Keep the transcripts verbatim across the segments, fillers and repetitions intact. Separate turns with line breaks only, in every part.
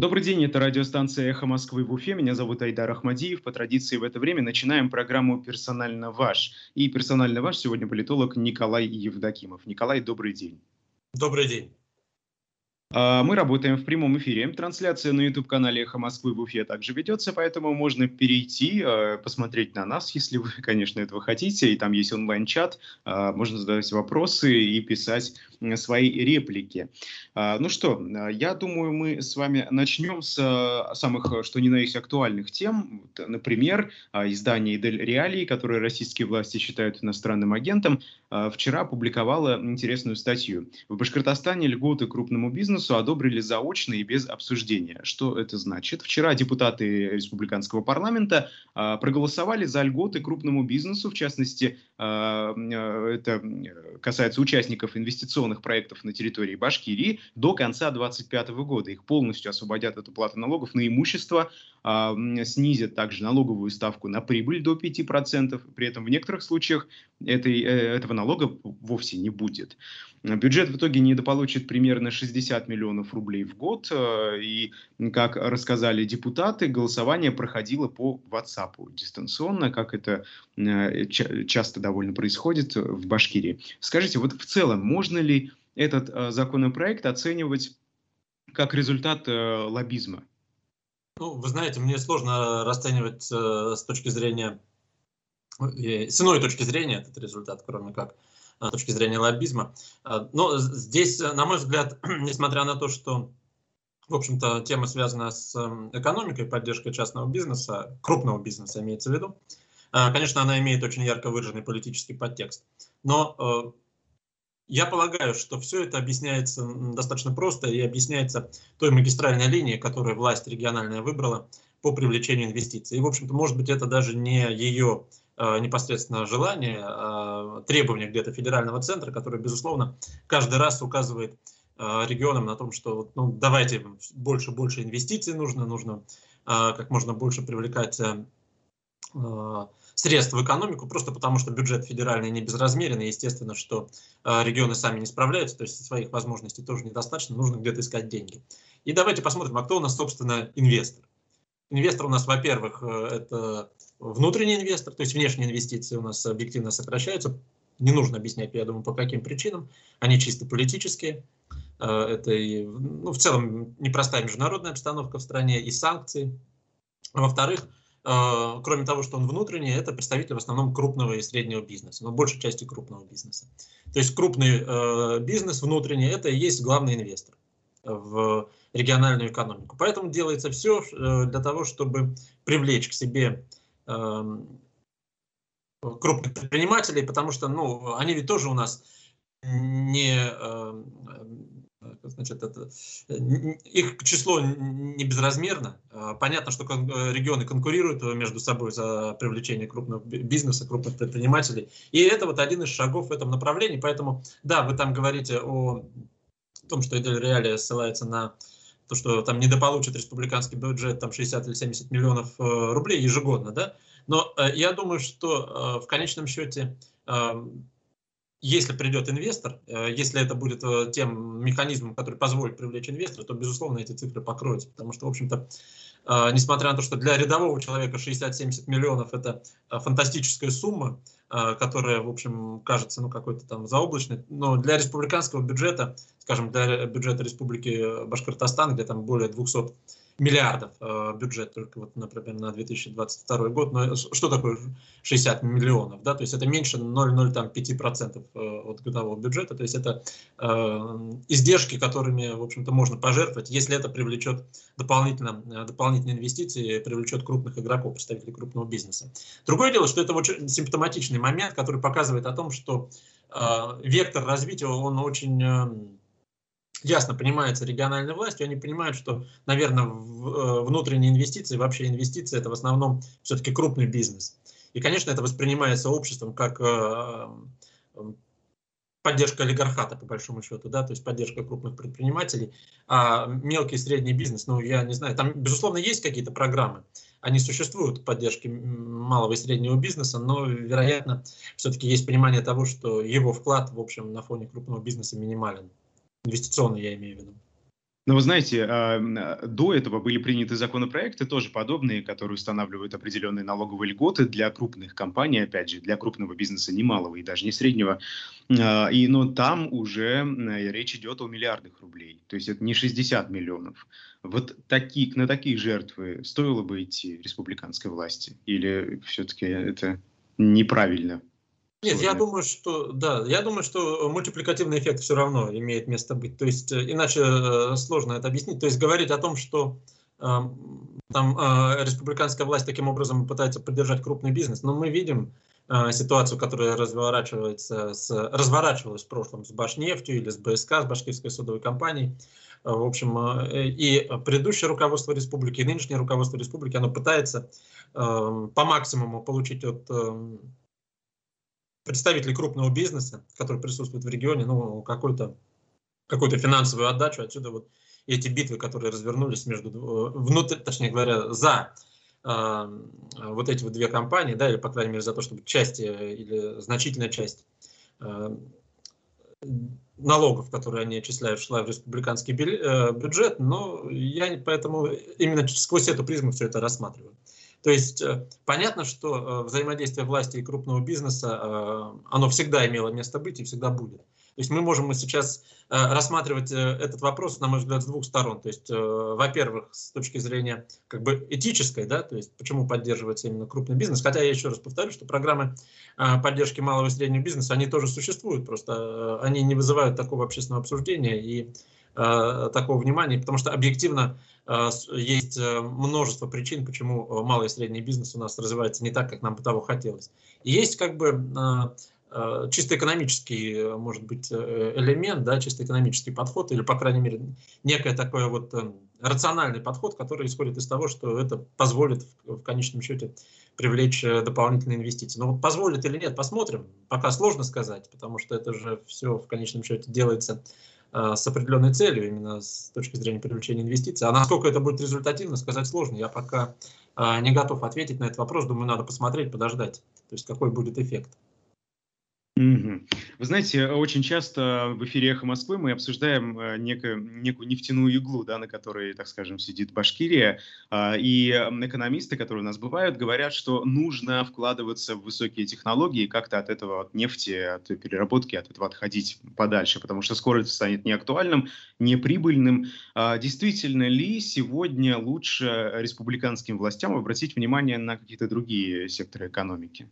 Добрый день, это радиостанция «Эхо Москвы» в Уфе. Меня зовут Айдар Ахмадиев. По традиции в это время начинаем программу «Персонально ваш». И персонально ваш сегодня политолог Николай Евдокимов. Николай, добрый день.
Добрый день.
А, Мы работаем в прямом эфире. Трансляция на YouTube-канале «Эхо Москвы» в Уфе также ведется, поэтому можно перейти, э, посмотреть на нас, если вы, конечно, этого хотите. И там есть онлайн-чат, э, можно задавать вопросы и писать м, свои реплики. А, Ну что, э, я думаю, мы с вами начнем с э, самых, э, что ни на есть, актуальных тем. Вот, Например, а, издание «Дель Реалии», которое российские власти считают иностранным агентом, э, вчера опубликовало интересную статью. В Башкортостане льготы крупному бизнесу одобрили заочно и без обсуждения. Что это значит? Вчера депутаты республиканского парламента а, проголосовали за льготы крупному бизнесу, в частности, а, а, это касается участников инвестиционных проектов на территории Башкирии, до конца две тысячи двадцать пятого года. Их полностью освободят от уплаты налогов на имущество, а, м, снизят также налоговую ставку на прибыль до пяти процентов. При этом в некоторых случаях этой, э, этого налога вовсе не будет. Бюджет в итоге недополучит примерно шестьдесят миллионов рублей в год. э, И, как рассказали депутаты, голосование проходило по WhatsApp дистанционно, как это э, ча- часто довольно происходит в Башкирии. Скажите, вот в целом, можно ли этот э, законопроект оценивать как результат э, лоббизма?
Ну, вы знаете, мне сложно расценивать э, с точки зрения, э, с иной точки зрения этот результат, кроме как э, с точки зрения лоббизма. Э, но здесь, э, на мой взгляд, несмотря на то, что, в общем-то, тема связана с э, экономикой, поддержкой частного бизнеса, крупного бизнеса имеется в виду, э, конечно, она имеет очень ярко выраженный политический подтекст. Но э, я полагаю, что все это объясняется м, достаточно просто и объясняется той магистральной линией, которую власть региональная выбрала по привлечению инвестиций. И, в общем-то, может быть, это даже не ее э, непосредственно желание, а требование где-то федерального центра, которое, безусловно, каждый раз указывает э, регионам на том, что вот, ну, давайте больше-больше инвестиций нужно, нужно э, как можно больше привлекать э, э, средств в экономику, просто потому что бюджет федеральный не безразмерен, и естественно, что э, регионы сами не справляются, то есть своих возможностей тоже недостаточно, нужно где-то искать деньги. И давайте посмотрим, а кто у нас, собственно, инвестор. Инвестор у нас, во-первых, э, это внутренний инвестор, то есть внешние инвестиции у нас объективно сокращаются. Не нужно объяснять, я думаю, по каким причинам. Они чисто политические. Э, это и, ну, в целом непростая международная обстановка в стране и санкции. Во-вторых, э, кроме того, что он внутренний, это представитель в основном крупного и среднего бизнеса, но большей части крупного бизнеса. То есть крупный э, бизнес внутренний – это и есть главный инвестор в региональную экономику. Поэтому делается все э, для того, чтобы привлечь к себе э, крупных предпринимателей, потому что, ну, они ведь тоже у нас не, э, значит, это, их число не безразмерно. Понятно, что регионы конкурируют между собой за привлечение крупного бизнеса, крупных предпринимателей. И это вот один из шагов в этом направлении. Поэтому, да, вы там говорите о том, что Дель Реалия ссылается на то, что там недополучит республиканский бюджет там шестьдесят или семьдесят миллионов рублей ежегодно, да. Но я думаю, что в конечном счете, если придет инвестор, если это будет тем механизмом, который позволит привлечь инвестора, то, безусловно, эти цифры покроются. Потому что, в общем-то, несмотря на то, что для рядового человека шестьдесят-семьдесят миллионов – это фантастическая сумма, которая, в общем, кажется, ну, какой-то там заоблачной, но для республиканского бюджета, скажем, для бюджета Республики Башкортостан, где там более двухсот миллиардов э, бюджет только, вот, например, на две тысячи двадцать второй год. Но что такое шестьдесят миллионов? Да? То есть это меньше ноль целых ноль пять процентов э, от годового бюджета. То есть это э, издержки, которыми, в общем-то, можно пожертвовать, если это привлечет дополнительно, э, дополнительные инвестиции, привлечет крупных игроков, представителей крупного бизнеса. Другое дело, что это очень симптоматичный момент, который показывает о том, что э, вектор развития, он очень... Э, ясно понимается региональной властью, они понимают, что, наверное, внутренние инвестиции, вообще инвестиции, это в основном все-таки крупный бизнес. И, конечно, это воспринимается обществом как поддержка олигархата, по большому счету, да, то есть поддержка крупных предпринимателей, а мелкий и средний бизнес, ну, я не знаю, там, безусловно, есть какие-то программы, они существуют поддержки малого и среднего бизнеса, но, вероятно, все-таки есть понимание того, что его вклад, в общем, на фоне крупного бизнеса минимален. Инвестиционный, я имею в виду.
Но вы знаете, а, м, а, до этого были приняты законопроекты, тоже подобные, которые устанавливают определенные налоговые льготы для крупных компаний, опять же, для крупного бизнеса, не малого и даже не среднего. А, И, но там уже м, э, речь идет о миллиардах рублей. То есть это не шестьдесят миллионов. Вот такие, на такие жертвы стоило бы идти республиканской власти? Или все-таки это неправильно?
Нет, я
Сложно.
думаю, что да, я думаю, что мультипликативный эффект все равно имеет место быть. То есть, э, иначе э, сложно это объяснить. То есть говорить о том, что э, там э, республиканская власть таким образом пытается поддержать крупный бизнес, но мы видим э, ситуацию, которая разворачивается с, разворачивалась в прошлом с Башнефтью или с БСК, с Башкирской судовой компанией. Э, В общем, э, и предыдущее руководство республики, и нынешнее руководство республики, оно пытается э, по максимуму получить от э, представители крупного бизнеса, который присутствует в регионе, ну, какой-то, какую-то финансовую отдачу. Отсюда вот эти битвы, которые развернулись между, внутри, точнее говоря, за э, вот эти вот две компании, да, или, по крайней мере, за то, чтобы часть или значительная часть э, налогов, которые они отчисляют, шла в республиканский бюджет, но я поэтому именно сквозь эту призму все это рассматриваю. То есть понятно, что взаимодействие власти и крупного бизнеса, оно всегда имело место быть и всегда будет. То есть мы можем сейчас рассматривать этот вопрос, на мой взгляд, с двух сторон. То есть, во-первых, с точки зрения как бы этической, да, то есть почему поддерживается именно крупный бизнес. Хотя я еще раз повторю, что программы поддержки малого и среднего бизнеса, они тоже существуют, просто они не вызывают такого общественного обсуждения и такого внимания, потому что объективно есть множество причин, почему малый и средний бизнес у нас развивается не так, как нам бы того хотелось. И есть как бы чисто экономический, может быть, элемент, да, чисто экономический подход, или, по крайней мере, некое такое вот рациональный подход, который исходит из того, что это позволит в конечном счете привлечь дополнительные инвестиции. Но вот позволит или нет, посмотрим. Пока сложно сказать, потому что это же все в конечном счете делается с определенной целью, именно с точки зрения привлечения инвестиций. А насколько это будет результативно, сказать сложно. Я пока не готов ответить на этот вопрос. Думаю, надо посмотреть, подождать. То есть какой будет эффект.
Мгм. Вы знаете, очень часто в эфире «Эхо Москвы» мы обсуждаем э, некую, некую нефтяную иглу, да, на которой, так скажем, сидит Башкирия. А, И м, экономисты, которые у нас бывают, говорят, что нужно вкладываться в высокие технологии и как-то от этого, от нефти, от переработки, от этого отходить подальше, потому что скоро это станет неактуальным, неприбыльным. А Действительно ли сегодня лучше республиканским властям обратить внимание на какие-то другие секторы экономики?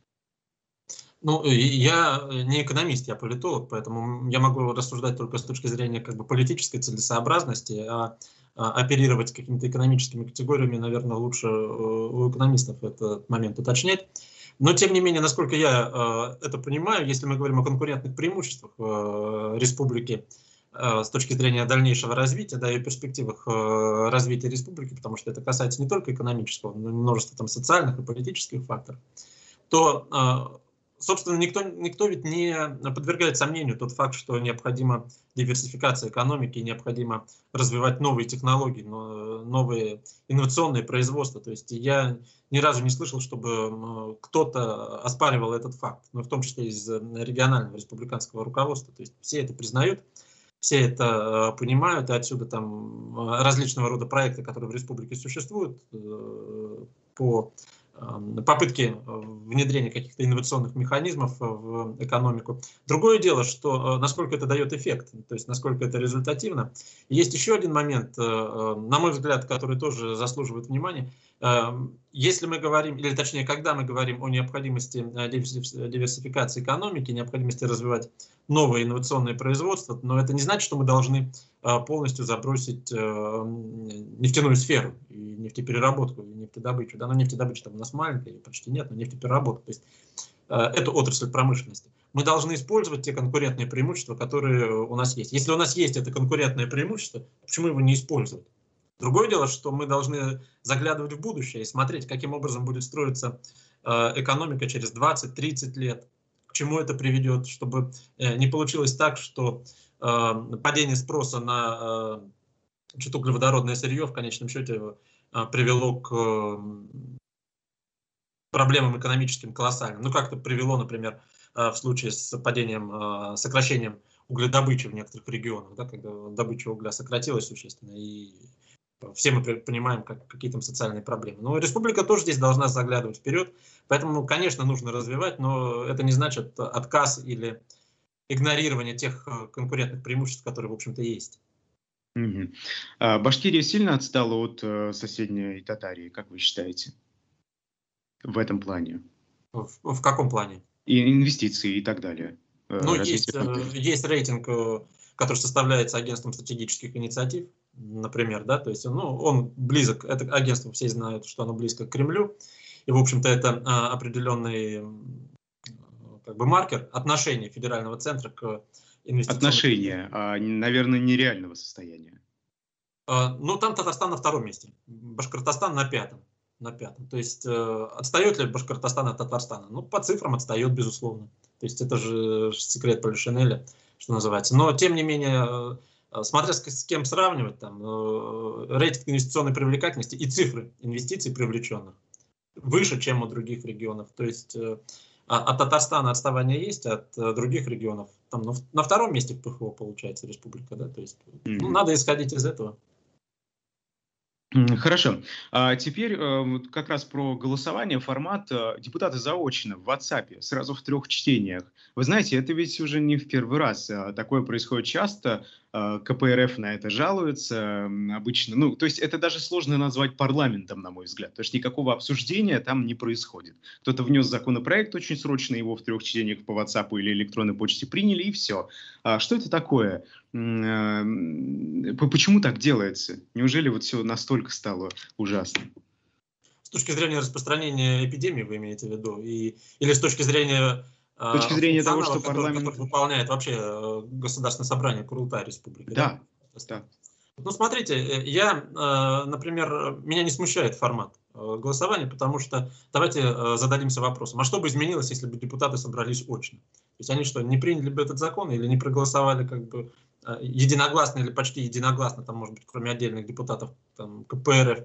Ну, я не экономист, я политолог, поэтому я могу рассуждать только с точки зрения как бы политической целесообразности, а, а оперировать какими-то экономическими категориями, наверное, лучше у экономистов этот момент уточнять. Но, тем не менее, насколько я э, это понимаю, если мы говорим о конкурентных преимуществах э, республики э, с точки зрения дальнейшего развития, да, и перспективах э, развития республики, потому что это касается не только экономического, но и множества там социальных и политических факторов, то э, собственно, никто, никто ведь не подвергает сомнению тот факт, что необходима диверсификация экономики, необходимо развивать новые технологии, новые инновационные производства. То есть я ни разу не слышал, чтобы кто-то оспаривал этот факт, но в том числе из регионального республиканского руководства. То есть все это признают, все это понимают, и отсюда там различного рода проекты, которые в республике существуют по попытки внедрения каких-то инновационных механизмов в экономику. Другое дело, что насколько это дает эффект, то есть насколько это результативно. Есть еще один момент, на мой взгляд, который тоже заслуживает внимания. Если мы говорим, или точнее, когда мы говорим о необходимости диверсификации экономики, необходимости развивать новые инновационные производства, но это не значит, что мы должны полностью забросить нефтяную сферу, и нефтепереработку, и нефтедобычу. Да, но нефтедобыча там у нас маленькая, почти нет, но нефтепереработка. То есть эту отрасль промышленности. Мы должны использовать те конкурентные преимущества, которые у нас есть. Если у нас есть это конкурентное преимущество, почему его не использовать? Другое дело, что мы должны заглядывать в будущее и смотреть, каким образом будет строиться экономика через двадцать-тридцать лет, к чему это приведет, чтобы не получилось так, что падение спроса на углеводородное сырье в конечном счете привело к проблемам экономическим колоссальным. Ну, как-то привело, например, в случае с падением, сокращением угледобычи в некоторых регионах, да, когда добыча угля сократилась существенно, и все мы понимаем, как, какие там социальные проблемы. Но республика тоже здесь должна заглядывать вперед, поэтому, ну, конечно, нужно развивать, но это не значит отказ или игнорирование тех конкурентных преимуществ, которые, в общем-то, есть.
Мгм. А Башкирия сильно отстала от э, соседней Татарии, как вы считаете, в этом плане?
В, в каком плане?
И инвестиции и так далее. э,
Ну,
Развитие
есть, э,
культуры.
есть рейтинг, э, который составляется агентством стратегических инициатив, например, да, то есть, ну, он близок, это агентство, все знают, что оно близко к Кремлю, и, в общем-то, это а, определенный м, как бы маркер отношения федерального центра к инвестиционной политике.
Отношения, а, наверное, нереального состояния.
А, Ну, там Татарстан на втором месте, Башкортостан на пятом. На пятом. То есть э, отстает ли Башкортостан от Татарстана? Ну, по цифрам отстает, безусловно. То есть это же секрет Полишинеля, что называется. Но, тем не менее, э, смотря с, с кем сравнивать, там, э, рейтинг инвестиционной привлекательности и цифры инвестиций привлеченных выше, чем у других регионов. То есть э, от Татарстана отставание есть, от э, других регионов. Там, ну, на втором месте в ПХО получается республика. Да? То есть, ну,
Мгм.
надо исходить из этого.
М, Хорошо. А теперь э, вот как раз про голосование, формат. э, Депутаты заочно в WhatsApp, сразу в трех чтениях. Вы знаете, это ведь уже не в первый раз. а, Такое происходит часто. а, ка пэ эр эф на это жалуется м, обычно. Ну, то есть это даже сложно назвать парламентом, на мой взгляд. Потому что никакого обсуждения там не происходит. Кто-то внес законопроект очень срочно, его в трех чтениях по WhatsApp или электронной почте приняли, и все. А что это такое? М, э, п- Почему так делается? Неужели вот все настолько стало ужасно?
С точки зрения распространения эпидемии, вы имеете в виду, и, или с точки зрения
С точки
э,
зрения того,
функционала,
что
который,
парламент...
который выполняет вообще э, Государственное собрание Курултай Республики, да?
Да, да.
Ну, смотрите, э, я, э, например, меня не смущает формат э, голосования, потому что давайте э, зададимся вопросом, а что бы изменилось, если бы депутаты собрались очно? То есть они что, не приняли бы этот закон или не проголосовали как бы э, единогласно или почти единогласно, там, может быть, кроме отдельных депутатов там, ка пэ эр эф,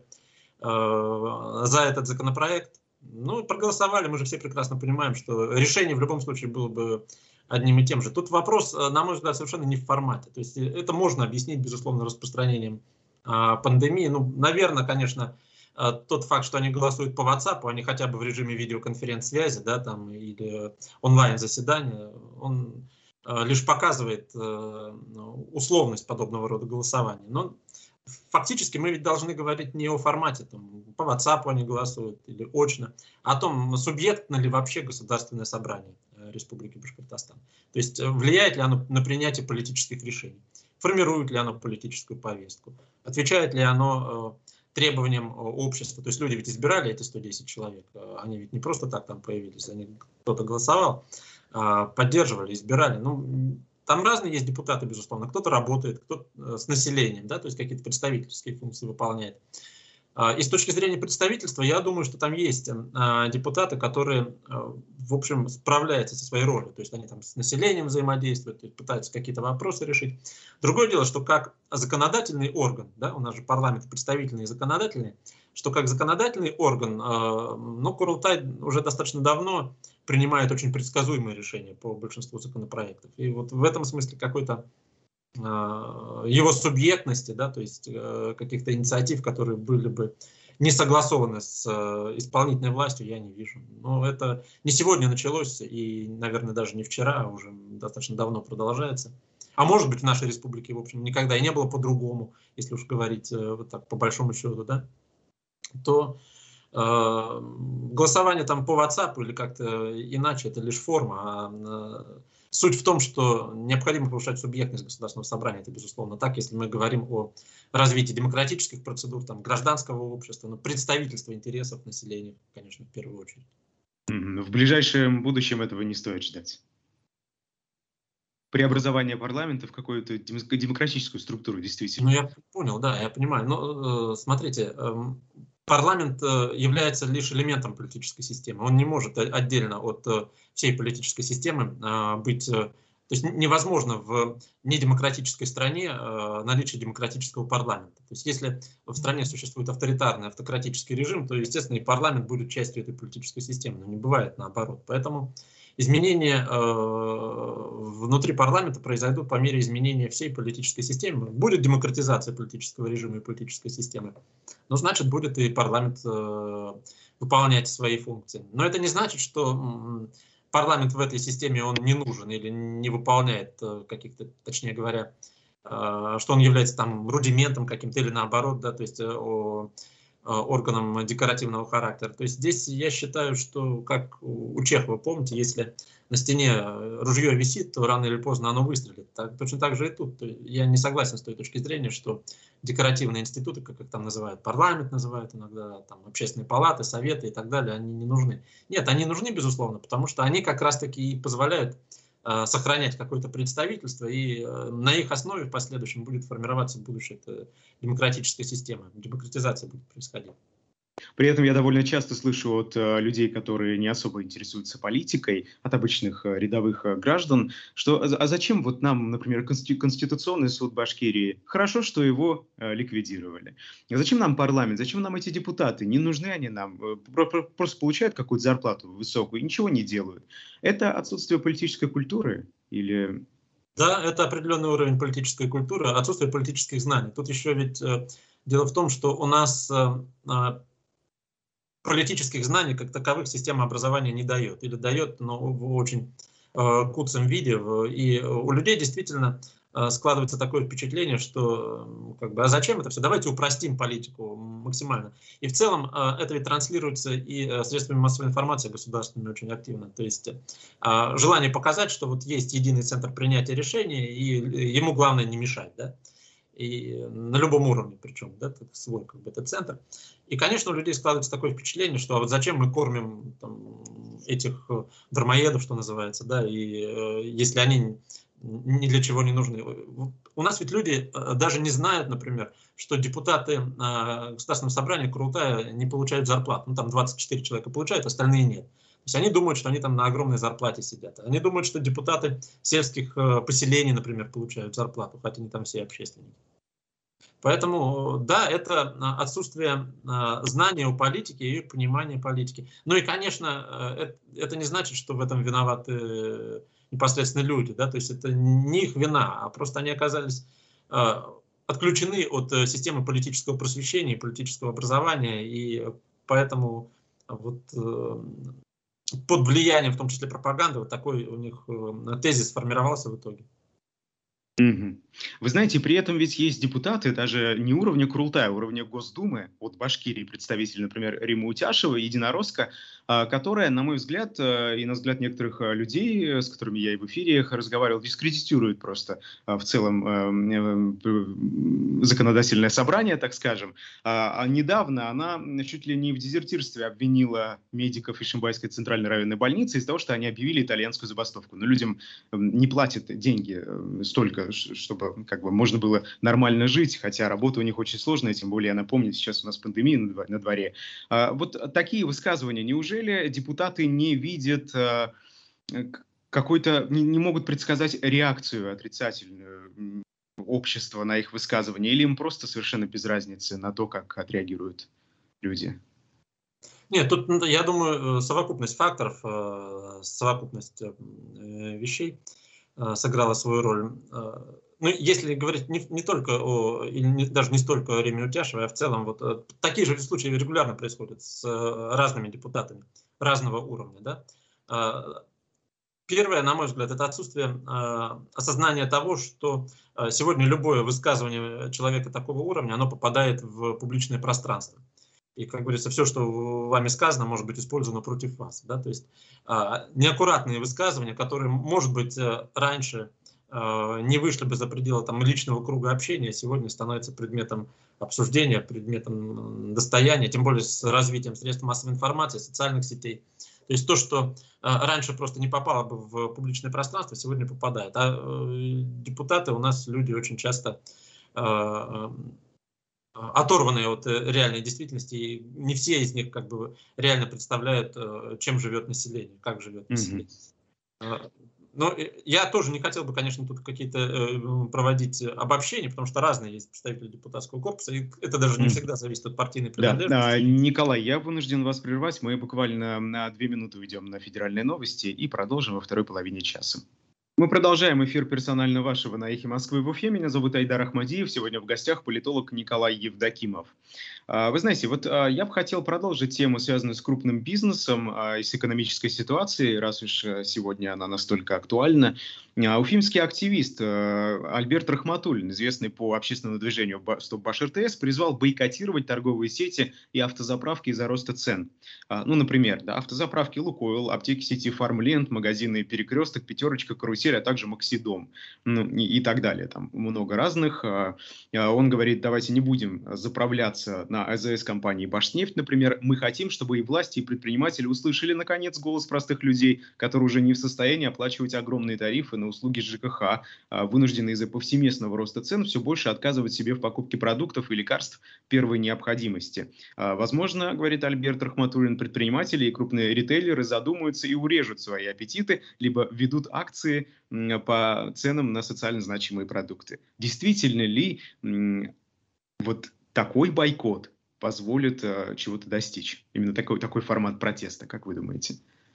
э, за этот законопроект? Ну, проголосовали, мы же все прекрасно понимаем, что решение в любом случае было бы одним и тем же. Тут вопрос, на мой взгляд, совершенно не в формате. То есть это можно объяснить, безусловно, распространением а, пандемии. Ну, наверное, конечно, а, тот факт, что они голосуют по WhatsApp, они хотя бы в режиме видеоконференц-связи, да, там, или онлайн-заседания, он а, лишь показывает а, условность подобного рода голосования. Но фактически мы ведь должны говорить не о формате, там, по WhatsApp они голосуют или очно, а о том, субъектно ли вообще Государственное собрание э, Республики Башкортостан. То есть э, влияет ли оно на принятие политических решений, формирует ли оно политическую повестку, отвечает ли оно э, требованиям э, общества. То есть люди ведь избирали эти сто десять человек, э, они ведь не просто так там появились, они кто-то голосовал, э, поддерживали, избирали. Ну, там разные есть депутаты, безусловно. Кто-то работает, кто-то с населением, да, то есть какие-то представительские функции выполняет. И с точки зрения представительства, я думаю, что там есть депутаты, которые, в общем, справляются со своей ролью. То есть они там с населением взаимодействуют, то есть пытаются какие-то вопросы решить. Другое дело, что как законодательный орган, да, у нас же парламент представительный и законодательный, что как законодательный орган, ну, Курултай уже достаточно давно принимает очень предсказуемые решения по большинству законопроектов. И вот в этом смысле какой-то его субъектности, да, то есть э, каких-то инициатив, которые были бы не согласованы с э, исполнительной властью, я не вижу. Но это не сегодня началось и, наверное, даже не вчера, а уже достаточно давно продолжается. А может быть, в нашей республике, в общем, никогда и не было по-другому, если уж говорить э, вот так по большому счету, да, то э, голосование там по WhatsApp или как-то иначе, это лишь форма, а э, суть в том, что необходимо повышать субъектность государственного собрания, это безусловно так, если мы говорим о развитии демократических процедур, там, гражданского общества, но представительства интересов населения, конечно, в первую очередь.
Мгм. В ближайшем будущем этого не стоит ждать. Преобразование парламента в какую-то дем- демократическую структуру,
Ну,
действительно.
я понял, да, я понимаю. Но э, смотрите, э, парламент э, является лишь элементом политической системы. Он не может о- отдельно от э, всей политической системы э, быть... Э, то есть невозможно в недемократической стране э, наличие демократического парламента. То есть если в стране существует авторитарный, автократический режим, то, естественно, и парламент будет частью этой политической системы. Но не бывает наоборот. Поэтому изменения внутри парламента произойдут по мере изменения всей политической системы. Будет демократизация политического режима и политической системы, но значит будет и парламент выполнять свои функции. Но это не значит, что парламент в этой системе он не нужен или не выполняет каких-то, точнее говоря, что он является там рудиментом каким-то или наоборот, да, то есть органом декоративного характера. То есть здесь я считаю, что, как у Чехова, помните, если на стене ружье висит, то рано или поздно оно выстрелит. Так, точно так же и тут. Я не согласен с той точки зрения, что декоративные институты, как их там называют, парламент называют иногда, там, общественные палаты, советы и так далее, они не нужны. Нет, они нужны, безусловно, потому что они как раз-таки и позволяют э, сохранять какое-то представительство, и э, на их основе в последующем будет формироваться будущая демократическая система, демократизация будет происходить.
При этом я довольно часто слышу от э, людей, которые не особо интересуются политикой, от обычных э, рядовых э, граждан, что а зачем вот нам, например, конститу- Конституционный суд Башкирии? Хорошо, что его э, ликвидировали. А зачем нам парламент? Зачем нам эти депутаты? Не нужны они нам. Э, про- про- просто получают какую-то зарплату высокую и ничего не делают. Это отсутствие политической культуры или...
Да, это определенный уровень политической культуры, отсутствие политических знаний. Тут еще ведь э, дело в том, что у нас... Э, э, политических знаний как таковых система образования не дает. Или дает, но в очень э, куцом виде. И у людей действительно э, складывается такое впечатление, что э, как бы, а зачем это все? Давайте упростим политику максимально. И в целом э, это ведь транслируется и э, средствами массовой информации государственными очень активно. То есть э, желание показать, что вот есть единый центр принятия решений, и ему главное не мешать, да? И на любом уровне, причем, да, свой как бы, это центр. И, конечно, у людей складывается такое впечатление, что а вот зачем мы кормим там, этих дармоедов, что называется, да, и э, если они ни для чего не нужны. У нас ведь люди э, даже не знают, например, что депутаты э, Государственного собрания Курултая не получают зарплату. Ну, там двадцать четыре человека получают, остальные нет. То есть они думают, что они там на огромной зарплате сидят. Они думают, что депутаты сельских э, поселений, например, получают зарплату, хотя они там все общественники. Поэтому, да, это отсутствие э, знания о политике и понимания политики. Ну и, конечно, э, это не значит, что в этом виноваты непосредственно люди. Да? То есть это не их вина, а просто они оказались э, отключены от системы политического просвещения, политического образования. И поэтому вот, э, под влиянием, в том числе пропаганды, вот такой у них э, тезис сформировался в итоге.
Мгм. Вы знаете, при этом ведь есть депутаты даже не уровня Курултая, а уровня Госдумы, от Башкирии, представитель, например, Римма Утяшева, единоросска, а, которая, на мой взгляд, а, и на взгляд некоторых а, людей, с которыми я и в эфире разговаривал, дискредитирует просто а, в целом а, м, м, законодательное собрание, так скажем. А а недавно она чуть ли не в дезертирстве обвинила медиков Ишимбайской центральной районной больницы из-за того, что они объявили итальянскую забастовку. Но людям м, не платят деньги э, столько, ш- чтобы как бы можно было нормально жить, хотя работа у них очень сложная, тем более, я напомню, сейчас у нас пандемия на дво- на дворе. А, Вот такие высказывания. Неужели депутаты не видят а, к- какой-то, не, не могут предсказать реакцию отрицательную м, общества на их высказывания, или им просто совершенно без разницы на то, как отреагируют люди?
Нет, тут, ну, я думаю, э, совокупность факторов, э, совокупность э, вещей э, сыграла свою роль. Э, Ну, если говорить не, не только о, или не- даже не столько о Риме Утяшевой, а в целом, вот э, такие же случаи регулярно происходят с э, разными депутатами разного уровня, да. Э, Первое, на мой взгляд, это отсутствие э, осознания того, что э, сегодня любое высказывание человека такого уровня, оно попадает в публичное пространство. И, как говорится, все, что вами сказано, может быть использовано против вас. Да? То есть э, неаккуратные высказывания, которые, может быть, э, раньше э, не вышли бы за пределы там, личного круга общения, сегодня становятся предметом обсуждения, предметом достояния, тем более с развитием средств массовой информации, социальных сетей. То есть то, что э, раньше просто не попало бы в публичное пространство, сегодня попадает. А э, депутаты у нас люди очень часто э, э, оторванные от э, реальной действительности, и не все из них как бы реально представляют, э, чем живет население, как живет
Мгм.
население. Э, Но я тоже не хотел бы, конечно, тут какие-то проводить обобщения, потому что разные есть представители депутатского корпуса, и это даже не всегда зависит от партийной
Да,
принадлежности.
Николай, я вынужден вас прервать. Мы буквально на две минуты уйдем на федеральные новости и продолжим во второй половине часа. Мы продолжаем эфир «Персонально вашего» на «Эхе Москвы» в Уфе. Меня зовут Айдар Ахмадиев. Сегодня в гостях политолог Николай Евдокимов. Вы знаете, вот я бы хотел продолжить тему, связанную с крупным бизнесом и с экономической ситуацией, раз уж сегодня она настолько актуальна. Уфимский активист Альберт Рахматуллин, известный по общественному движению «Стоп Баш эр тэ эс», призвал бойкотировать торговые сети и автозаправки из-за роста цен. Ну, например, да, автозаправки «Лукойл», аптеки сети «Фармленд», магазины «Перекресток», «Пятерочка», «Карусель», а также «Максидом», ну, и, и так далее. Там много разных. Он говорит, давайте не будем заправляться на а зэ эс компании «Башнефть», например. Мы хотим, чтобы и власти, и предприниматели услышали, наконец, голос простых людей, которые уже не в состоянии оплачивать огромные тарифы на услуги жэ ка ха, вынуждены из-за повсеместного роста цен все больше отказывать себе в покупке продуктов и лекарств первой необходимости. Возможно, говорит Альберт Рахматуллин, предприниматели и крупные ритейлеры задумаются и урежут свои аппетиты, либо ведут акции по ценам на социально значимые продукты. Действительно ли вот такой бойкот позволит чего-то достичь? Именно такой, такой формат протеста, как вы думаете?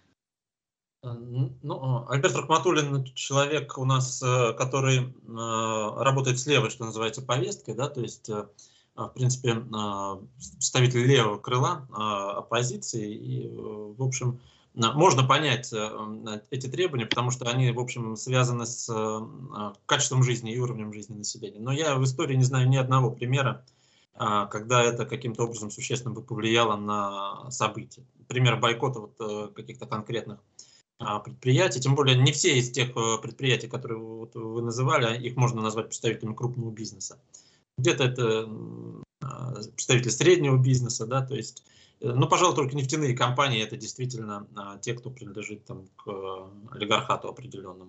Ну, Альберт Рахматуллин – человек у нас, который работает с левой, что называется, повесткой, да, то есть, в принципе, представитель левого крыла оппозиции, и, в общем, можно понять эти требования, потому что они, в общем, связаны с качеством жизни и уровнем жизни населения. Но я в истории не знаю ни одного примера, когда это каким-то образом существенно бы повлияло на события. Пример бойкота вот каких-то конкретных предприятий, тем более не все из тех предприятий, которые вот вы называли, их можно назвать представителями крупного бизнеса. Где-то это представители среднего бизнеса, да, то есть, ну, пожалуй, только нефтяные компании это действительно те, кто принадлежит там к олигархату определенному.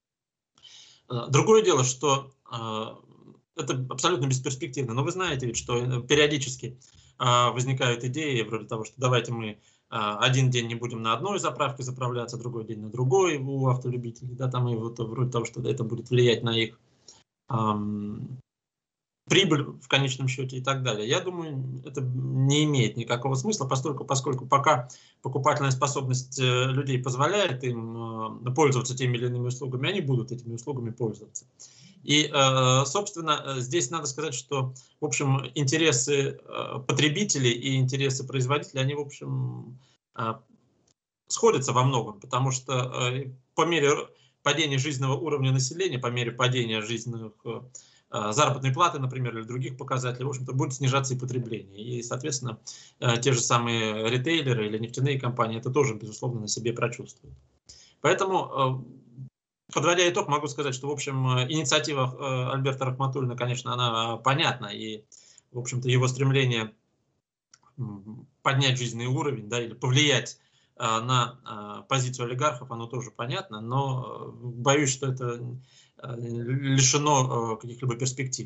Другое дело, что это абсолютно бесперспективно, но вы знаете ведь, что периодически возникают идеи вроде того, что давайте мы один день не будем на одной заправке заправляться, другой день на другой у автолюбителей, да, там и вот вроде того, что это будет влиять на их эм, прибыль в конечном счете и так далее. Я думаю, это не имеет никакого смысла, поскольку, поскольку пока покупательная способность людей позволяет им э, пользоваться теми или иными услугами, они будут этими услугами пользоваться. И, собственно, здесь надо сказать, что, в общем, интересы потребителей и интересы производителей, они, в общем, сходятся во многом, потому что по мере падения жизненного уровня населения, по мере падения жизненных заработной платы, например, или других показателей, в общем-то, будет снижаться и потребление. И, соответственно, те же самые ритейлеры или нефтяные компании это тоже, безусловно, на себе прочувствуют. Поэтому, подводя итог, могу сказать, что, в общем, инициатива Альберта Рахматуллина, конечно, она понятна, и, в общем-то, его стремление поднять жизненный уровень, да, или повлиять на позицию олигархов, оно тоже понятно, но боюсь, что это лишено каких-либо перспектив.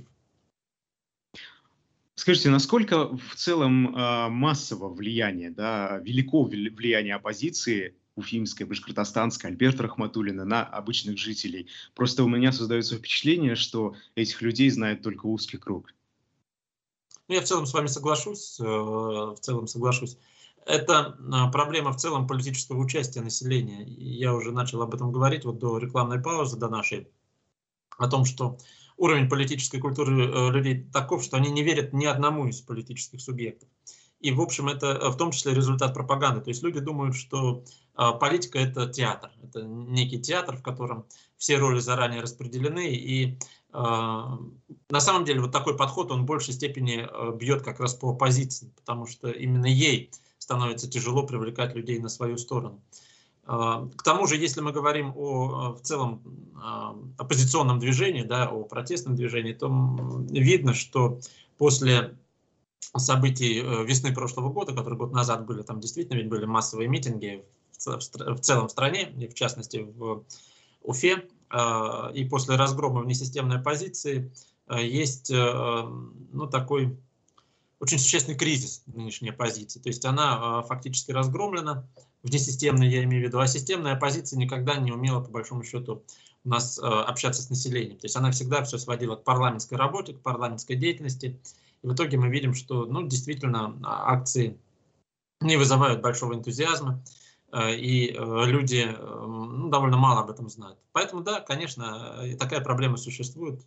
Скажите, насколько в целом массово влияние, да, велико влияние оппозиции уфимской, башкортостанской, Альберта Рахматуллина на обычных жителей? Просто у меня создается впечатление, что этих людей знает только узкий круг.
Ну, я в целом с вами соглашусь, в целом соглашусь. Это проблема в целом политического участия населения. Я уже начал об этом говорить вот до рекламной паузы, до нашей, о том, что уровень политической культуры людей таков, что они не верят ни одному из политических субъектов. И, в общем, это в том числе результат пропаганды. То есть люди думают, что политика – это театр. Это некий театр, в котором все роли заранее распределены. И на самом деле вот такой подход, он в большей степени бьет как раз по оппозиции, потому что именно ей становится тяжело привлекать людей на свою сторону. К тому же, если мы говорим о в целом оппозиционном движении, да, о протестном движении, то видно, что после событий весны прошлого года, которые год назад были, там действительно ведь были массовые митинги в целом в стране, и в частности в Уфе, и после разгрома внесистемной оппозиции есть, ну, такой очень существенный кризис нынешней оппозиции. То есть она фактически разгромлена, внесистемная, я имею в виду, а системная оппозиция никогда не умела, по большому счету, у нас общаться с населением. То есть она всегда все сводила к парламентской работе, к парламентской деятельности. И в итоге мы видим, что ну, действительно акции не вызывают большого энтузиазма, и люди ну, довольно мало об этом знают. Поэтому, да, конечно, такая проблема существует.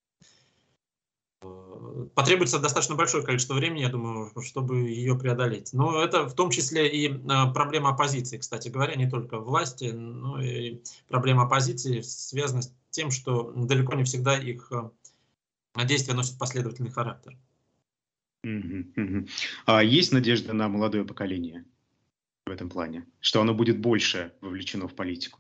Потребуется достаточно большое количество времени, я думаю, чтобы ее преодолеть. Но это в том числе и проблема оппозиции, кстати говоря, не только власти, но и проблема оппозиции связана с тем, что далеко не всегда их действия носят последовательный характер.
Мгм, мгм. А есть надежда на молодое поколение в этом плане, что оно будет больше вовлечено в политику?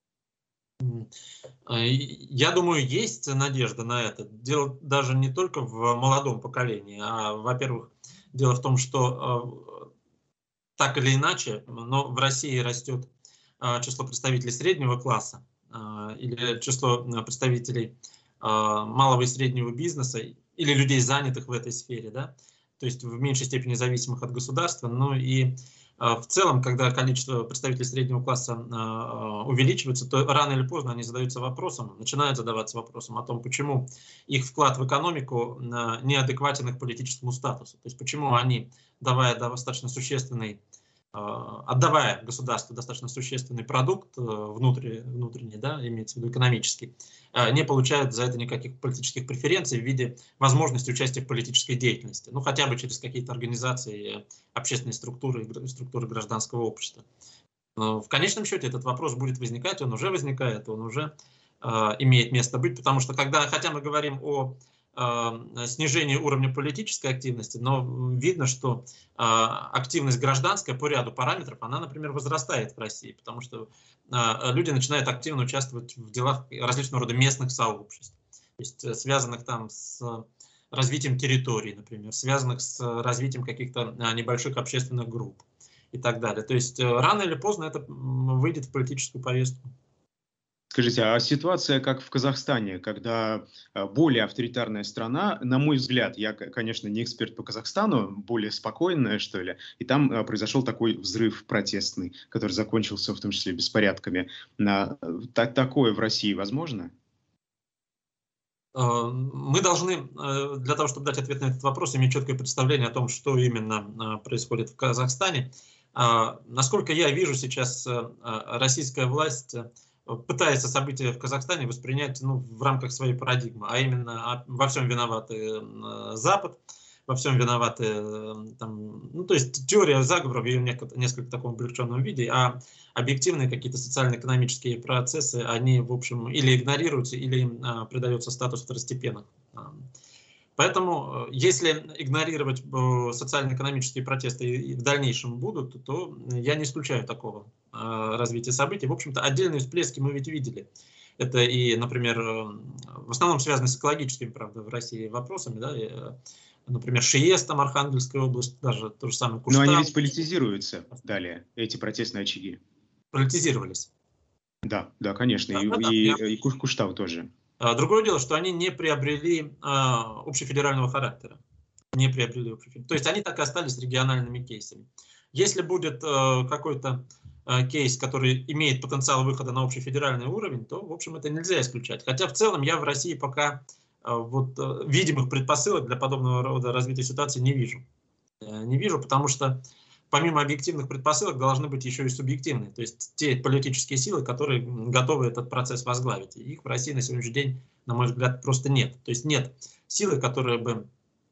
Я думаю, есть надежда на это. Дело даже не только в молодом поколении, а, во-первых, дело в том, что так или иначе, но в России растет число представителей среднего класса или число представителей малого и среднего бизнеса или людей, занятых в этой сфере, да? То есть в меньшей степени зависимых от государства, но и в целом, когда количество представителей среднего класса увеличивается, то рано или поздно они задаются вопросом, начинают задаваться вопросом о том, почему их вклад в экономику неадекватен их политическому статусу. То есть почему они, давая достаточно существенный, отдавая государству достаточно существенный продукт внутренний, внутренний, да, имеется в виду экономический, не получают за это никаких политических преференций в виде возможности участия в политической деятельности, ну хотя бы через какие-то организации, общественные структуры, структуры гражданского общества. Но в конечном счете этот вопрос будет возникать, он уже возникает, он уже э, имеет место быть, потому что когда, хотя мы говорим о снижение уровня политической активности, но видно, что э, активность гражданская по ряду параметров, она, например, возрастает в России, потому что э, люди начинают активно участвовать в делах различного рода местных сообществ, то есть э, связанных там с развитием территорий, например, связанных с развитием каких-то э, небольших общественных групп и так далее. То есть э, рано или поздно это выйдет в политическую повестку.
Скажите, а ситуация как в Казахстане, когда более авторитарная страна, на мой взгляд, я, конечно, не эксперт по Казахстану, более спокойная, что ли, и там произошел такой взрыв протестный, который закончился в том числе беспорядками. Так, такое в России возможно?
Мы должны, для того, чтобы дать ответ на этот вопрос, иметь четкое представление о том, что именно происходит в Казахстане. Насколько я вижу сейчас, российская власть пытается события в Казахстане воспринять ну, в рамках своей парадигмы, а именно во всем виноваты Запад, во всем виноваты, там, ну то есть теория заговора в ее несколько, несколько таком облегченном виде, а объективные какие-то социально-экономические процессы, они в общем или игнорируются, или им а, придается статус второстепенных. Поэтому, если игнорировать социально-экономические протесты и в дальнейшем будут, то я не исключаю такого развития событий. В общем-то, отдельные всплески мы ведь видели. Это и, например, в основном связаны с экологическими, правда, в России вопросами, да, и, например, ШИЭС, там, Архангельская область, даже то же самое Куштау.
Но они ведь политизируются далее, эти протестные очаги.
Политизировались.
Да, да, конечно, да, и, да, и, да. и Куштау тоже.
Другое дело, что они не приобрели а, общефедерального характера. Не приобрели общефедерального. То есть они так и остались региональными кейсами. Если будет а, какой-то а, кейс, который имеет потенциал выхода на общефедеральный уровень, то, в общем, это нельзя исключать. Хотя в целом я в России пока а, вот, а, видимых предпосылок для подобного рода развития ситуации не вижу. А, не вижу, потому что помимо объективных предпосылок должны быть еще и субъективные, то есть те политические силы, которые готовы этот процесс возглавить. И их в России на сегодняшний день, на мой взгляд, просто нет. То есть нет силы, которая бы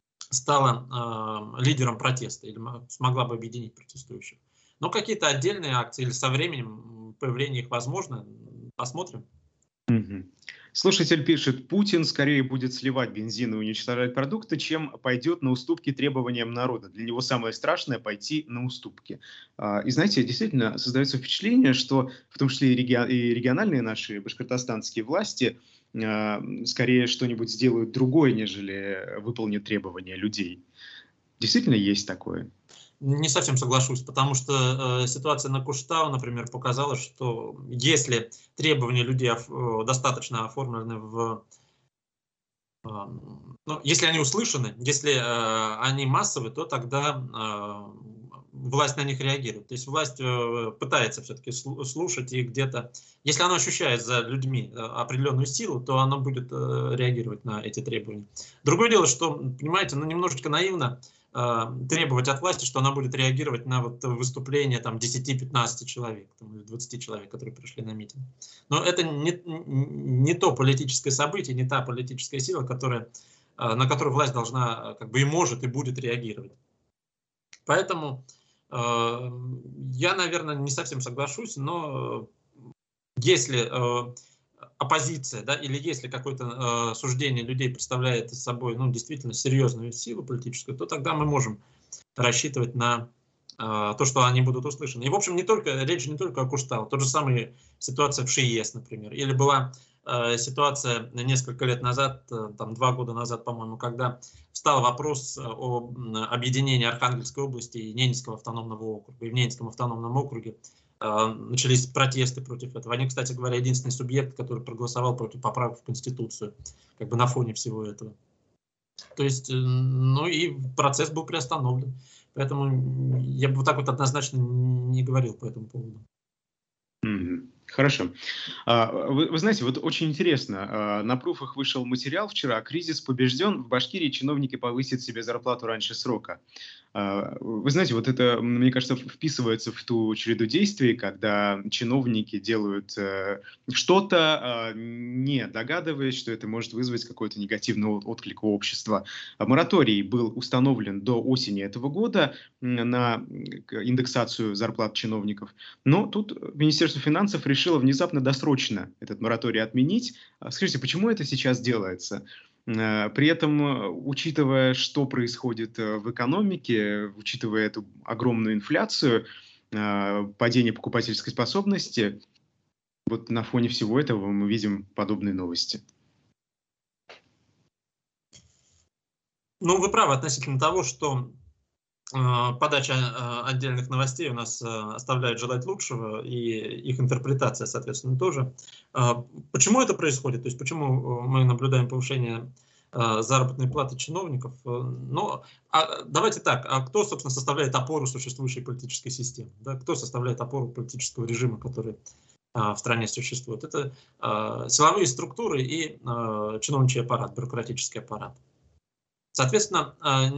стала э, лидером протеста или смогла бы объединить протестующих. Но какие-то отдельные акции или со временем появление их возможно, посмотрим.
Угу. Слушатель пишет, Путин скорее будет сливать бензин и уничтожать продукты, чем пойдет на уступки требованиям народа. Для него самое страшное – пойти на уступки. И знаете, действительно создается впечатление, что в том числе и региональные наши башкортостанские власти скорее что-нибудь сделают другое, нежели выполнят требования людей. Действительно есть такое?
Не совсем соглашусь, потому что э, ситуация на Куштау, например, показала, что если требования людей оф достаточно оформлены в ну, если они услышаны, если они массовы, то тогда власть на них реагирует. То есть власть пытается все-таки слушать и где-то, если она ощущает за людьми определенную силу, то она будет реагировать на эти требования. Другое дело, что, понимаете, ну, немножечко наивно требовать от власти, что она будет реагировать на вот выступление там десяти-пятнадцати человек, там, или двадцати человек, которые пришли на митинг. Но это не, не то политическое событие, не та политическая сила, которая, на которую власть должна, как бы, и может, и будет реагировать. Поэтому э, я, наверное, не совсем соглашусь, но если э, оппозиция, да, или если какое-то э, суждение людей представляет собой, ну, действительно серьезную силу политическую, то тогда мы можем рассчитывать на э, то, что они будут услышаны. И, в общем, не только, речь не только о Куштау. Тот же самый ситуация в ШИЕС, например. Или была э, ситуация несколько лет назад, э, там два года назад, по-моему, когда встал вопрос о объединении Архангельской области и Ненецкого автономного округа. И в Ненецком автономном округе начались протесты против этого. Они, кстати говоря, единственный субъект, который проголосовал против поправок в Конституцию, как бы на фоне всего этого. То есть, ну и процесс был приостановлен. Поэтому я бы вот так вот однозначно не говорил по этому поводу.
Mm-hmm. Хорошо. Вы, вы знаете, вот очень интересно. На пруфах вышел материал вчера. Кризис побежден. В Башкирии чиновники повысят себе зарплату раньше срока. Вы знаете, вот это, мне кажется, вписывается в ту череду действий, когда чиновники делают что-то, не догадываясь, что это может вызвать какой-то негативный отклик у общества. Мораторий был установлен до осени этого года на индексацию зарплат чиновников. Но тут Министерство финансов решило внезапно досрочно этот мораторий отменить. Скажите, почему это сейчас делается? При этом, учитывая, что происходит в экономике, учитывая эту огромную инфляцию, падение покупательской способности, вот на фоне всего этого мы видим подобные новости.
Ну, вы правы относительно того, что подача отдельных новостей у нас оставляет желать лучшего, и их интерпретация, соответственно, тоже. Почему это происходит? То есть почему мы наблюдаем повышение заработной платы чиновников? Ну, а давайте так, а кто, собственно, составляет опору существующей политической системы? Да? Кто составляет опору политического режима, который в стране существует? Это силовые структуры и чиновничий аппарат, бюрократический аппарат. Соответственно,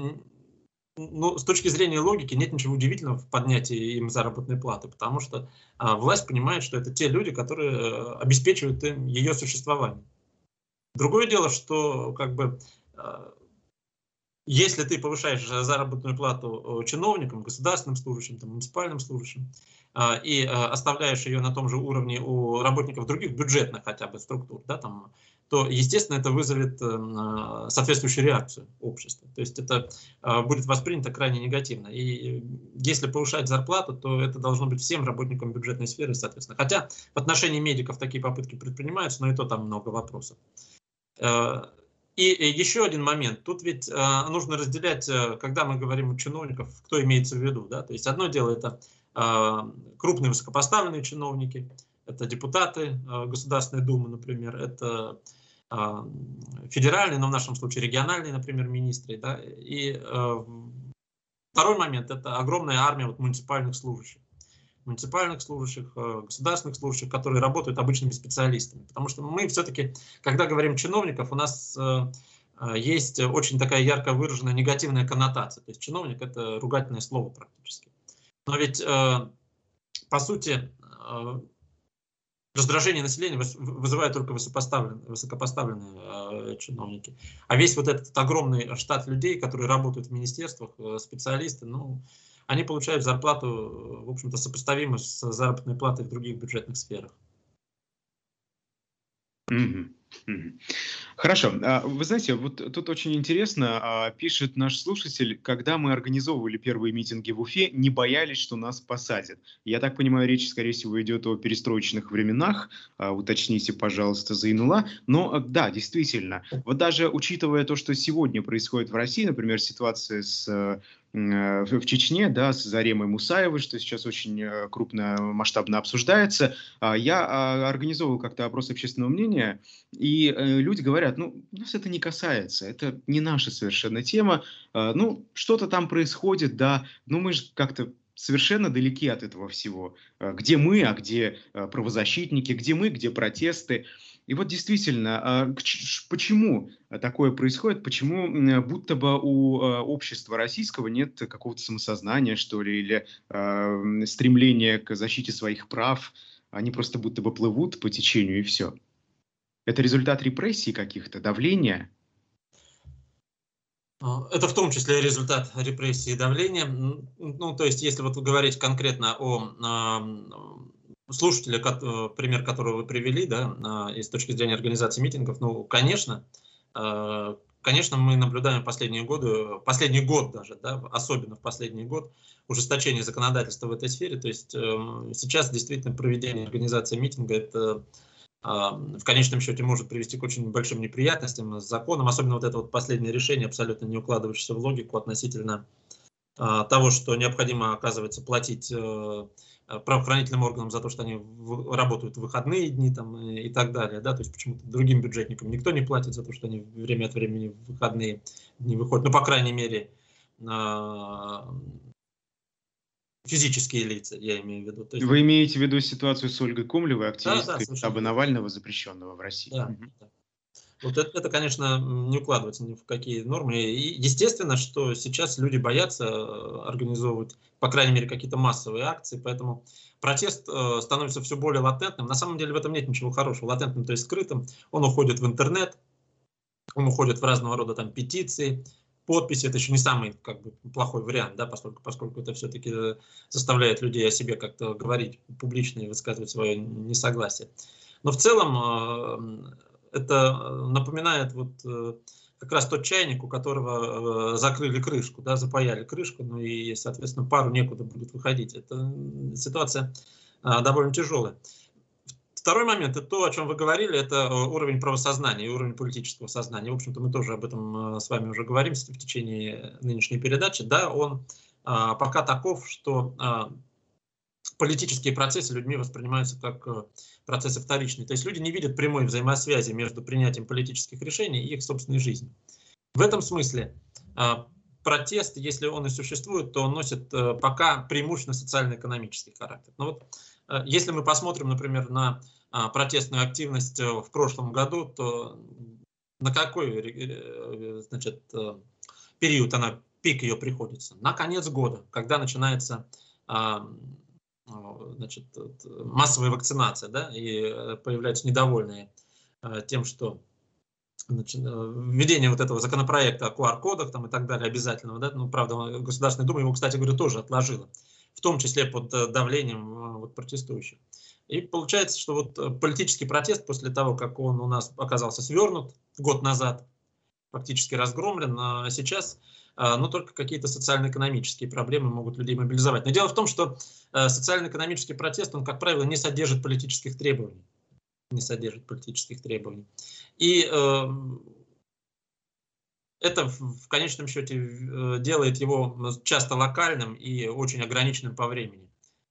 ну, с точки зрения логики нет ничего удивительного в поднятии им заработной платы, потому что а, власть понимает, что это те люди, которые а, обеспечивают им ее существование. Другое дело, что как бы, а, если ты повышаешь заработную плату чиновникам, государственным служащим, там, муниципальным служащим, а, и а, оставляешь ее на том же уровне у работников других бюджетных хотя бы структур, да, там, то, естественно, это вызовет э, соответствующую реакцию общества. То есть это э, будет воспринято крайне негативно. И если повышать зарплату, то это должно быть всем работникам бюджетной сферы, соответственно. Хотя в отношении медиков такие попытки предпринимаются, но и то там много вопросов. Э, и, и еще один момент. Тут ведь э, нужно разделять, э, когда мы говорим о чиновниках, кто имеется в виду. Да? То есть одно дело это э, крупные высокопоставленные чиновники, это депутаты э, Государственной Думы, например, это федеральные, но в нашем случае региональные, например, министры. Да? И э, второй момент – это огромная армия вот, муниципальных служащих. Муниципальных служащих, э, государственных служащих, которые работают обычными специалистами. Потому что мы все-таки, когда говорим чиновников, у нас э, есть очень такая ярко выраженная негативная коннотация. То есть чиновник – это ругательное слово практически. Но ведь, э, по сути, э, раздражение населения вызывают только высокопоставленные, высокопоставленные э, чиновники. А весь вот этот огромный штат людей, которые работают в министерствах, э, специалисты, ну, они получают зарплату, в общем-то, сопоставимую с заработной платой в других бюджетных сферах.
Mm-hmm. Mm-hmm. Хорошо. Вы знаете, вот тут очень интересно, пишет наш слушатель, когда мы организовывали первые митинги в Уфе, не боялись, что нас посадят. Я так понимаю, речь, скорее всего, идет о перестроечных временах. Уточните, пожалуйста, Зайнулла. Но да, действительно, вот даже учитывая то, что сегодня происходит в России, например, ситуация с в, в Чечне, да, с Заремой Мусаевой, что сейчас очень э, крупно, масштабно обсуждается. А, Я а, организовывал как-то опрос общественного мнения, и э, люди говорят, ну, нас это не касается, это не наша совершенно тема, А, ну, что-то там происходит, да, но мы же как-то совершенно далеки от этого всего. А, Где мы, а где а, правозащитники, где мы, где протесты. И вот действительно, а, к ч- почему такое происходит? Почему м, будто бы у а, общества российского нет какого-то самосознания, что ли, или а, м, стремления к защите своих прав? Они просто будто бы плывут по течению и все. Это результат репрессий каких-то, давления?
А, Это в том числе результат репрессий и давления. М, Ну, то есть, если вот говорить конкретно о ам, слушателе, кот- э, пример которого вы привели, да, а, и с точки зрения организации митингов, ну, конечно, э, конечно, мы наблюдаем последние годы, последний год даже, да, особенно в последний год, ужесточение законодательства в этой сфере. То есть эм, сейчас действительно проведение организации митинга — это а, в конечном счете может привести к очень большим неприятностям с законом, особенно вот это вот последнее решение, абсолютно не укладывающееся в логику относительно а, того, что необходимо, оказывается, платить э, правоохранительным органам за то, что они в- работают в выходные дни там, и, и так далее. Да? То есть почему-то другим бюджетникам никто не платит за то, что они время от времени в выходные дни выходят. Ну, по крайней мере, а, физические лица, я имею в виду. То есть,
Вы имеете в виду ситуацию с Ольгой Комлевой,
да, да,
активисткой
совершенно
штаба
верно.
Навального, запрещенного в России?
Да,
Мгм.
да. Вот это, это, конечно, не укладывается ни в какие нормы. И естественно, что сейчас люди боятся э, организовывать, по крайней мере, какие-то массовые акции, поэтому протест э, становится все более латентным. На самом деле в этом нет ничего хорошего. Латентным, то есть скрытым. Он уходит в интернет, он уходит в разного рода там петиции, подписи. Это еще не самый как бы плохой вариант, да, поскольку, поскольку это все-таки заставляет людей о себе как-то говорить публично и высказывать свое несогласие. Но в целом э, это напоминает вот э, как раз тот чайник, у которого э, закрыли крышку, да, запаяли крышку, ну и, соответственно, пару некуда будет выходить. Это ситуация э, довольно тяжелая. Второй момент — это то, о чем вы говорили, это э, уровень правосознания и уровень политического сознания. В общем-то, мы тоже об этом э, с вами уже говорим в течение нынешней передачи. Да, он а, пока таков, что а, политические процессы людьми воспринимаются как э, процессы вторичные. То есть люди не видят прямой взаимосвязи между принятием политических решений и их собственной жизнью. В этом смысле а, протест, если он и существует, то он носит э, пока преимущественно социально-экономический характер. Но вот э, если мы посмотрим, например, на а, протестную активность э, в прошлом году, то на какой э, значит, э, период она, пик ее приходится? На конец года, когда начинается а, а, значит, массовая вакцинация, да, и э, появляются недовольные э, тем, что значит, введение вот этого законопроекта о ку ар кодах там и так далее обязательного, да, ну, правда, Государственная Дума его, кстати говоря, тоже отложила, в том числе под э, давлением э, вот, протестующих. И получается, что вот э, политический протест после того, как он у нас оказался свернут год назад, фактически разгромлен, а сейчас э, ну, только какие-то социально-экономические проблемы могут людей мобилизовать. Но дело в том, что э, социально-экономический протест, он, как правило, не содержит политических требований. Не содержит политических требований. И э, это в, в конечном счете э, делает его часто локальным и очень ограниченным по времени.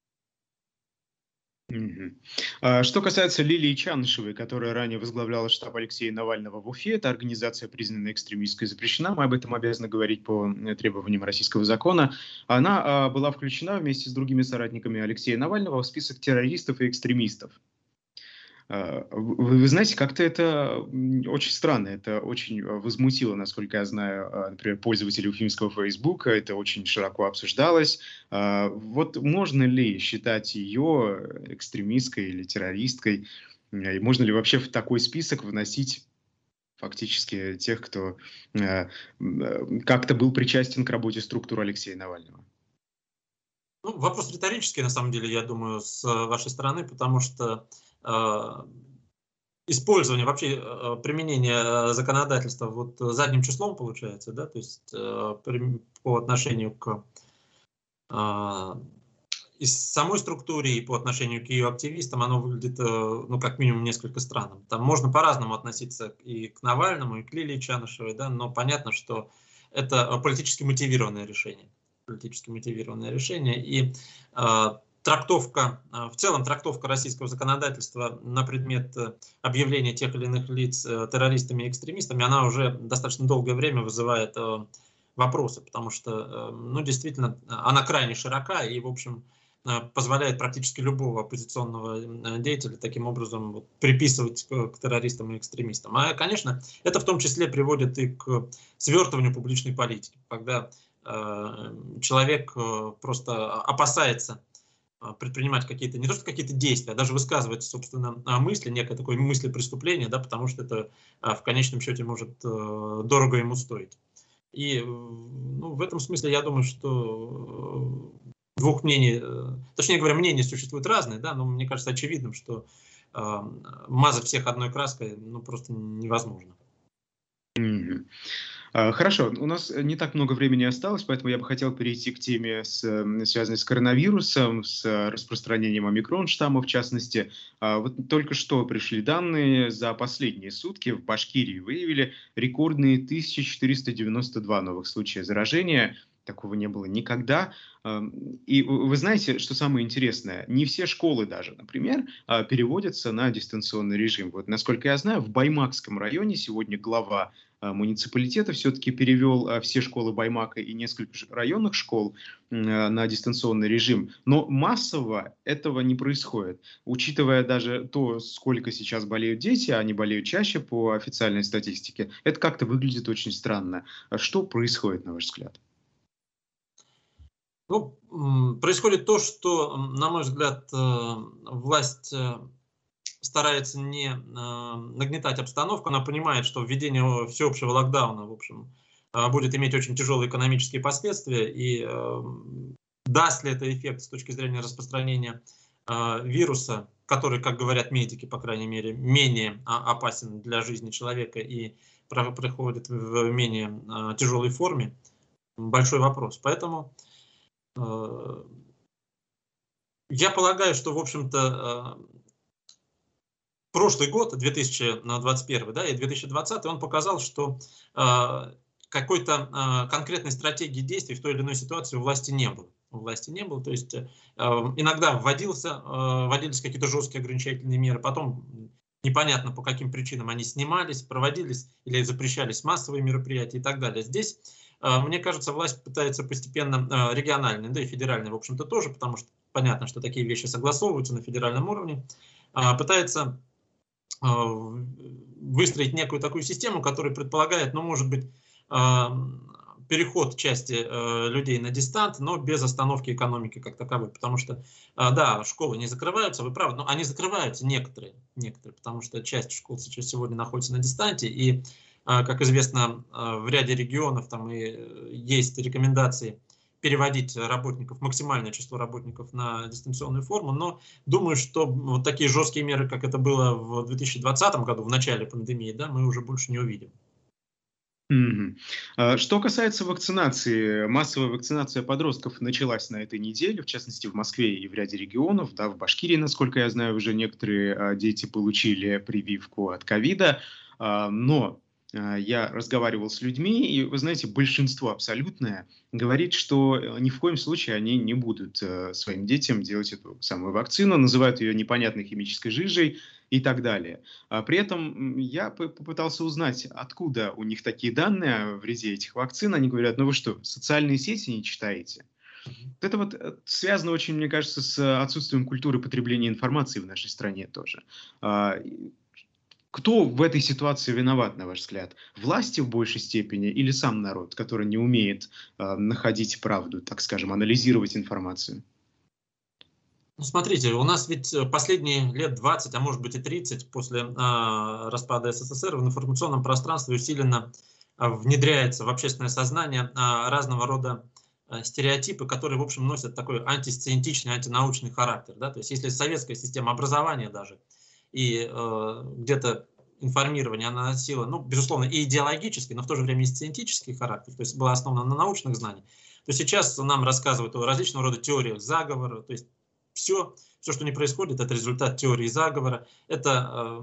Мгм. А, Что касается Лилии Чанышевой, которая ранее возглавляла штаб Алексея Навального в Уфе, эта организация признана экстремистской и запрещена, мы об этом обязаны говорить по э, требованиям российского закона. Она а, была включена вместе с другими соратниками Алексея Навального в список террористов и экстремистов. А, Вы, вы знаете, как-то это м, очень странно, это очень а, возмутило, насколько я знаю, а, например, пользователей уфимского Фейсбука, это очень широко обсуждалось. А, Вот можно ли считать ее экстремисткой или террористкой? М, И можно ли вообще в такой список вносить фактически тех, кто э, м, э, как-то был причастен к работе структуры Алексея Навального?
Ну, вопрос риторический, на самом деле, я думаю, с вашей стороны, потому что э, использование, вообще э, применение э, законодательства вот задним числом получается, да, то есть э, при, по отношению к э, и самой структуре, и по отношению к ее активистам, оно выглядит, э, ну, как минимум, несколько странным. Там можно по-разному относиться и к Навальному, и к Лилии Чанышевой, да, но понятно, что это политически мотивированное решение. политически мотивированное решение. И э, трактовка, в целом трактовка российского законодательства на предмет объявления тех или иных лиц террористами и экстремистами, она уже достаточно долгое время вызывает вопросы, потому что, ну, действительно, она крайне широка и, в общем, позволяет практически любого оппозиционного деятеля таким образом вот приписывать к, к террористам и экстремистам. А, конечно, это в том числе приводит и к свертыванию публичной политики, когда э, человек э, просто опасается предпринимать какие-то, не то что какие-то действия, а даже высказывать, собственно, мысли, некое такое мысли преступления, да, потому что это в конечном счете может э, дорого ему стоить. И, ну, в этом смысле я думаю, что двух мнений, точнее говоря, мнений существуют разные, да, но мне кажется очевидным, что э, мазать всех одной краской, ну, просто невозможно.
Mm-hmm. Хорошо, у нас не так много времени осталось, поэтому я бы хотел перейти к теме, с, связанной с коронавирусом, с распространением омикрон-штамма в частности. Вот только что пришли данные, за последние сутки в Башкирии выявили рекордные тысяча четыреста девяносто два новых случая заражения. Такого не было никогда. И вы знаете, что самое интересное? Не все школы даже, например, переводятся на дистанционный режим. Вот, насколько я знаю, в Баймакском районе сегодня глава муниципалитета все-таки перевел все школы Баймака и несколько районных школ на дистанционный режим. Но массово этого не происходит. Учитывая даже то, сколько сейчас болеют дети, они болеют чаще по официальной статистике, это как-то выглядит очень странно. Что происходит, на ваш взгляд?
Ну, происходит то, что, на мой взгляд, власть старается не нагнетать обстановку. Она понимает, что введение всеобщего локдауна, в общем, будет иметь очень тяжелые экономические последствия. И даст ли это эффект с точки зрения распространения вируса, который, как говорят медики, по крайней мере, менее опасен для жизни человека и проходит в менее тяжелой форме, большой вопрос. Поэтому я полагаю, что, в общем-то, прошлый год, две тысячи двадцать первый, да, и две тысячи двадцатый, он показал, что какой-то конкретной стратегии действий в той или иной ситуации у власти не было. У власти не было, то есть иногда вводился, вводились какие-то жесткие ограничительные меры, потом непонятно по каким причинам они снимались, проводились или запрещались массовые мероприятия и так далее. Здесь, мне кажется, власть пытается постепенно, региональная, да и федеральная, в общем-то, тоже, потому что понятно, что такие вещи согласовываются на федеральном уровне, пытается выстроить некую такую систему, которая предполагает, ну, может быть, переход части людей на дистант, но без остановки экономики как таковой. Потому что, да, школы не закрываются, вы правы, но они закрываются некоторые, некоторые, потому что часть школ сейчас сегодня находится на дистанте, и, как известно, в ряде регионов там и есть рекомендации переводить работников, максимальное число работников на дистанционную форму, но думаю, что вот такие жесткие меры, как это было в две тысячи двадцатом году, в начале пандемии, да, мы уже больше не увидим.
Mm-hmm. Что касается вакцинации, массовая вакцинация подростков началась на этой неделе, в частности в Москве и в ряде регионов, да, в Башкирии, насколько я знаю, уже некоторые дети получили прививку от ковида, но я разговаривал с людьми, и, вы знаете, большинство абсолютное говорит, что ни в коем случае они не будут своим детям делать эту самую вакцину, называют ее непонятной химической жижей и так далее. При этом я попытался узнать, откуда у них такие данные о вреде этих вакцин. Они говорят, ну вы что, социальные сети не читаете? Это вот связано очень, мне кажется, с отсутствием культуры потребления информации в нашей стране тоже. Кто в этой ситуации виноват, на ваш взгляд? Власти в большей степени или сам народ, который не умеет э, находить правду, так скажем, анализировать информацию?
Ну, смотрите, у нас ведь последние лет двадцать, а может быть и тридцать после э, распада СССР в информационном пространстве усиленно э, внедряется в общественное сознание э, разного рода э, стереотипы, которые, в общем, носят такой антисциентичный, антинаучный характер. Да? То есть если советская система образования даже и э, где-то информирование она носила, ну, безусловно, и идеологический, но в то же время и сциентический характер, то есть была основана на научных знаниях, то сейчас нам рассказывают о различного рода теориях заговора, то есть все, все, что не происходит, это результат теории заговора, это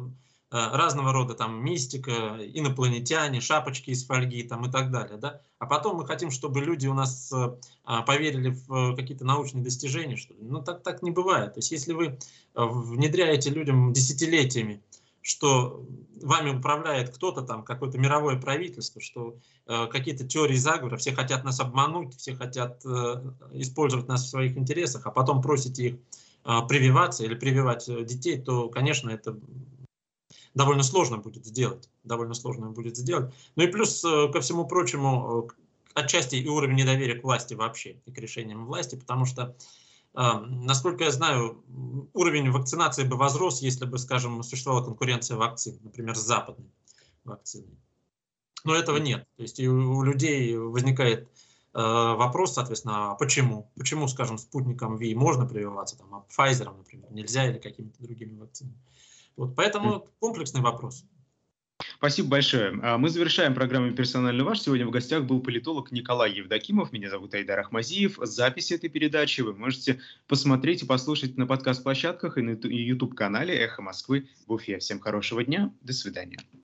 разного рода там мистика, инопланетяне, шапочки из фольги там и так далее, да. А потом мы хотим, чтобы люди у нас поверили в какие-то научные достижения, что ли. Ну, так, так не бывает. То есть, если вы внедряете людям десятилетиями, что вами управляет кто-то там, какое-то мировое правительство, что э, какие-то теории заговора, все хотят нас обмануть, все хотят э, использовать нас в своих интересах, а потом просите их э, прививаться или прививать детей, то, конечно, это довольно сложно будет сделать. Довольно сложно будет сделать. Ну и плюс, э, ко всему прочему, э, отчасти и уровень недоверия к власти вообще, и к решениям власти, потому что насколько я знаю, уровень вакцинации бы возрос, если бы, скажем, существовала конкуренция вакцин, например, с западной вакциной. Но этого нет. То есть и у людей возникает э, вопрос, соответственно, а почему? Почему, скажем, спутником Ви можно прививаться, там, а Pfizer, например, нельзя или какими-то другими вакцинами? Вот, поэтому комплексный вопрос.
Спасибо большое. Мы завершаем программу «Персонально ваш». Сегодня в гостях был политолог Николай Евдокимов. Меня зовут Айдар Ахмазиев. Запись этой передачи вы можете посмотреть и послушать на подкаст-площадках и на YouTube-канале «Эхо Москвы» в Уфе. Всем хорошего дня. До свидания.